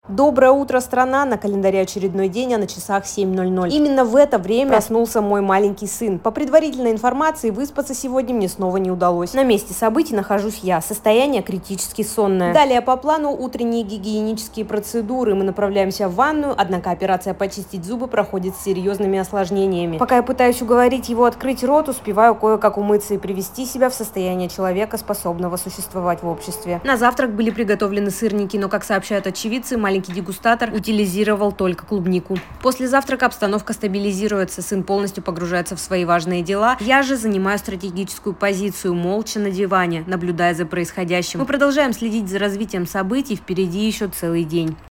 Доброе утро, страна! На календаре очередной день, а на часах 7:00. Именно в это время проснулся мой маленький сын. По предварительной информации, выспаться сегодня мне снова не удалось. На месте событий нахожусь я. Состояние критически сонное. Далее по плану утренние гигиенические процедуры. Мы направляемся в ванную, однако операция почистить зубы проходит с серьезными осложнениями. Пока я пытаюсь уговорить его открыть рот, успеваю кое-как умыться и привести себя в состояние человека, способного существовать в обществе. На завтрак были приготовлены сырники, но, как сообщают очевидцы, маленький дегустатор утилизировал только клубнику. После завтрака обстановка стабилизируется, сын полностью погружается в свои важные дела. Я же занимаю стратегическую позицию, молча на диване, наблюдая за происходящим. Мы продолжаем следить за развитием событий, впереди еще целый день.